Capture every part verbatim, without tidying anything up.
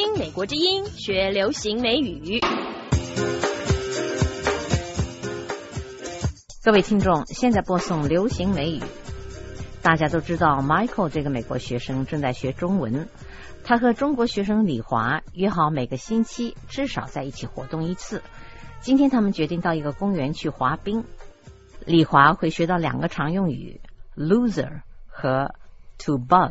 听美国之音，学流行美语。 各位听众，现在播送流行美语。大家都知道 Michael 这个美国学生正在学中文，他和中国学生李华约好每个星期至少在一起活动一次。今天他们决定到一个公园去滑冰。李华会学到两个常用语 loser 和 to bug。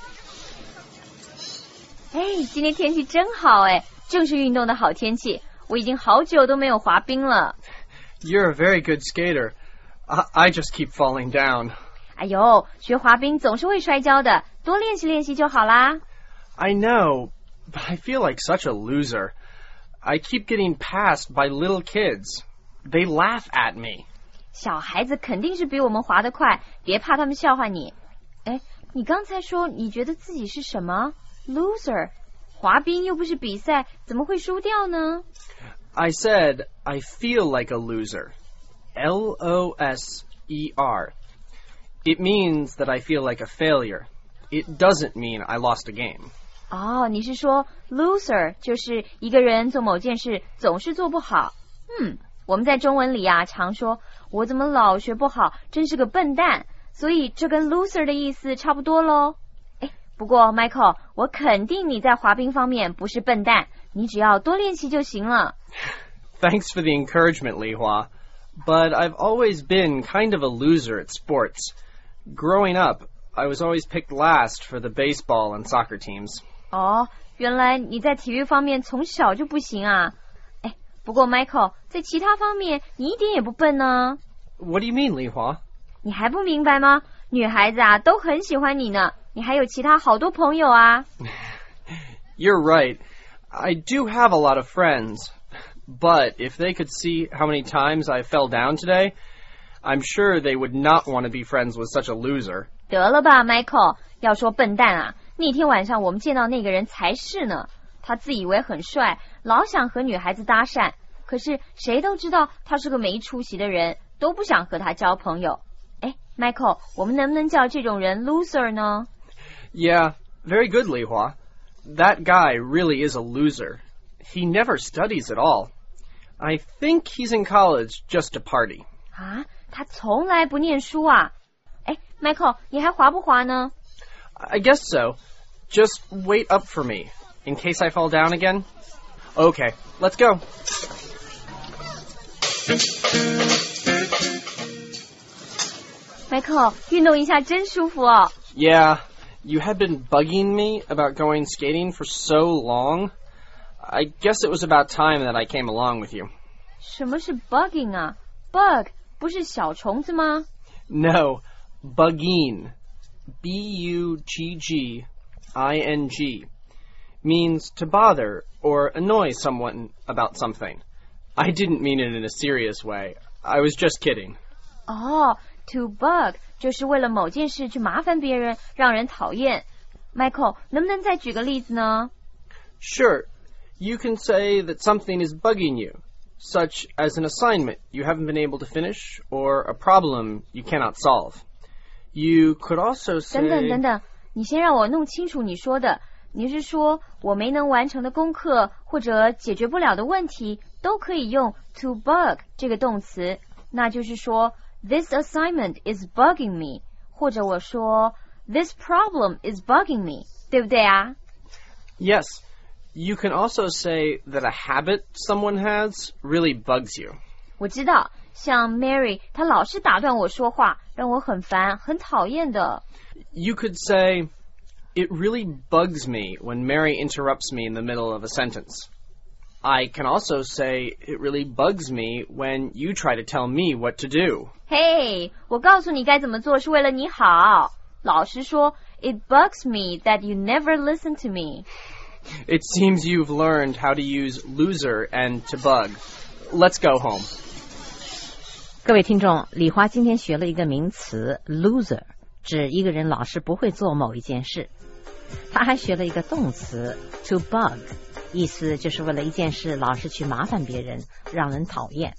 哎，今天天气真好哎，正是运动的好天气。我已经好久都没有滑冰了。 You're a very good skater. I, I just keep falling down. 哎呦，学滑冰总是会摔跤的，多练习练习就好啦。 I know, but I feel like such a loser. I keep getting passed by little kids. They laugh at me. 小孩子肯定是比我们滑得快，别怕他们笑话你。哎，你刚才说你觉得自己是什么 loser？ 滑冰又不是比赛，怎么会输掉呢？ I said I feel like a loser. L O S E R. It means that I feel like a failure. It doesn't mean I lost a game. 哦，你是说 loser 就是一个人做某件事总是做不好。嗯，我们在中文里啊常说我怎么老学不好，真是个笨蛋，所以这跟 loser 的意思差不多咯。诶，不过 Michael， 我肯定你在滑冰方面不是笨蛋，你只要多练习就行了。 Thanks for the encouragement, Li Hua. But I've always been kind of a loser at sports. Growing up, I was always picked last for the baseball and soccer teams. 哦，原来你在体育方面从小就不行啊。哎，不过 Michael 在其他方面你一点也不笨呢。 What do you mean, Li Hua? 你还不明白吗？女孩子啊都很喜欢你呢，你还有其他好多朋友啊。 You're right. I do have a lot of friends. But if they could see how many times I fell down today, I'm sure they would not want to be friends with such a loser. 得了吧 Michael， 要说笨蛋啊，那天晚上我们见到那个人才是呢。他自以为很帅，老想和女孩子搭讪，可是谁都知道他是个没出息的人，都不想和他交朋友。哎 Michael， 我们能不能叫这种人 loser 呢？ Yeah, very good, Li Hua. That guy really is a loser. He never studies at all. I think he's in college just to party. 啊，他从来不念书啊。哎 Michael， 你还滑不滑呢？ I guess so. Just wait up for me, in case I fall down again. Okay, let's go. Michael， 运动一下真舒服哦。 Yeah, you had been bugging me about going skating for so long. I guess it was about time that I came along with you. 什么是 bugging 啊？ Bug 不是小虫子吗？ No, bugging. B U G G I N G. Means to bother or annoy someone about something. I didn't mean it in a serious way. I was just kidding. 哦， to bug 就是为了某件事去麻烦别人，让人讨厌。Michael， 能不能再举个例子呢？ Sure.You can say that something is bugging you, such as an assignment you haven't been able to finish or a problem you cannot solve. You could also say... 等等等等，你先让我弄清楚你说的。你是说我没能完成的功课或者解决不了的问题都可以用 to bug 这个动词，那就是说 this assignment is bugging me， 或者我说 this problem is bugging me， 对不对啊？ Yes.You can also say that a habit someone has really bugs you. 我知道，像 Mary， 她老是打断我说话，让我很烦，很讨厌的。 You could say, it really bugs me when Mary interrupts me in the middle of a sentence. I can also say, it really bugs me when you try to tell me what to do. 嘿，我告诉你该怎么做是为了你好。老实说 ，it bugs me that you never listen to me.It seems you've learned how to use loser and to bug. Let's go home. 各位听众，李华今天学了一个名词 loser， 指一个人老是不会做某一件事。他还学了一个动词 to bug， 意思就是为了一件事老是去麻烦别人，让人讨厌。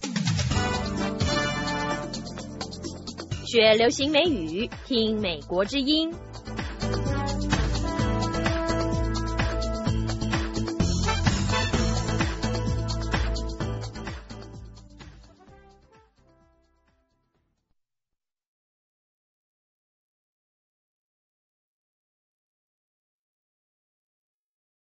学流行美语，听美国之音。